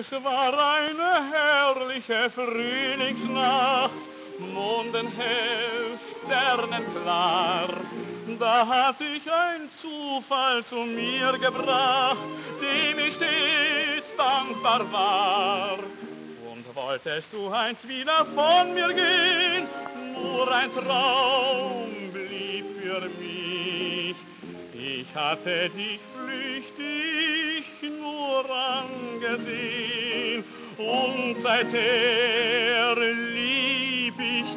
Es war eine herrliche Frühlingsnacht, mondenhell, sternenklar. Da hat dich ein Zufall zu mir gebracht, dem ich stets dankbar war. Und wolltest du einst wieder von mir gehen, nur ein Traum blieb für mich. Ich hatte dich flüchtig nur angesehen, und seither lieb ich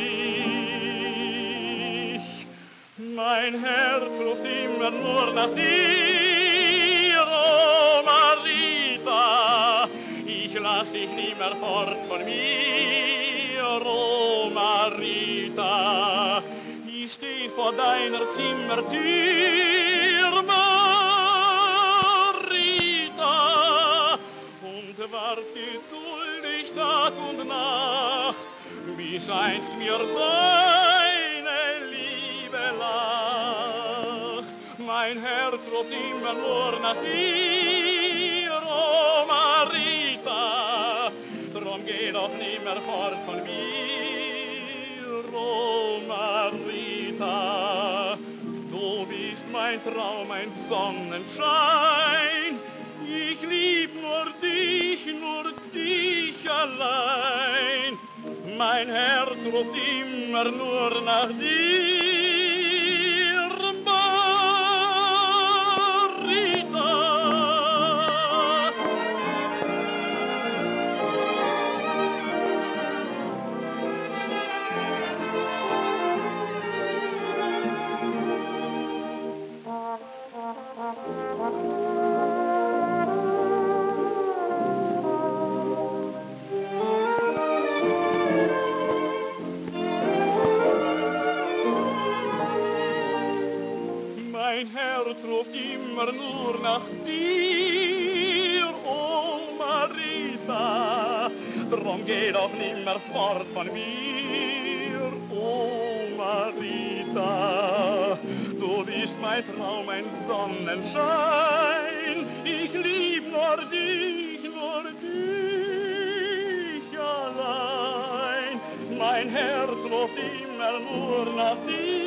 dich. Mein Herz ruft immer nur nach dir, oh Marita. Ich lass dich nimmer fort von mir, oh Marita. Ich steh vor deiner Zimmertür, Marita, und wart geduldig Tag und Nacht, bis einst mir deine Liebe lacht. Mein Herz ruft immer nur nach dir, oh Marita, drum geh doch nimmer fort von mir, oh Marita. Du bist mein Traum, ein Sonnenschein, ich lieb nur dich allein. Mein Herz ruft immer nur nach dir, Marita. Mein Herz ruft immer nur nach dir, oh Marita. Drum geh doch nimmer fort von mir, oh Marita. Du bist mein Traum, ein Sonnenschein. Ich lieb nur dich allein. Mein Herz ruft immer nur nach dir.